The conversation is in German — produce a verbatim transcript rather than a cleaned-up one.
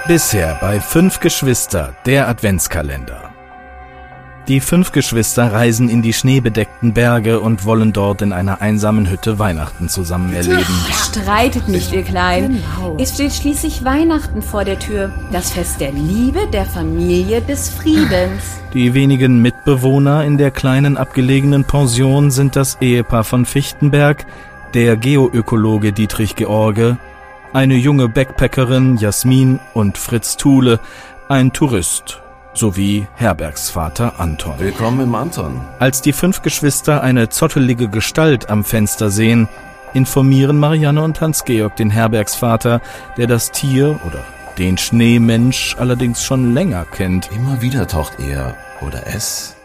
Bisher bei Fünf Geschwister, der Adventskalender. Die fünf Geschwister reisen in die schneebedeckten Berge und wollen dort in einer einsamen Hütte Weihnachten zusammen erleben. Streitet nicht, ihr Kleinen. Genau. Es steht schließlich Weihnachten vor der Tür. Das Fest der Liebe, der Familie, des Friedens. Die wenigen Mitbewohner in der kleinen abgelegenen Pension sind das Ehepaar von Fichtenberg, der Geoökologe Dietrich George, eine junge Backpackerin Jasmin und Fritz Thule, ein Tourist, sowie Herbergsvater Anton. Willkommen im Anton. Als die fünf Geschwister eine zottelige Gestalt am Fenster sehen, informieren Marianne und Hans-Georg den Herbergsvater, der das Tier oder den Schneemensch allerdings schon länger kennt. Immer wieder taucht er oder es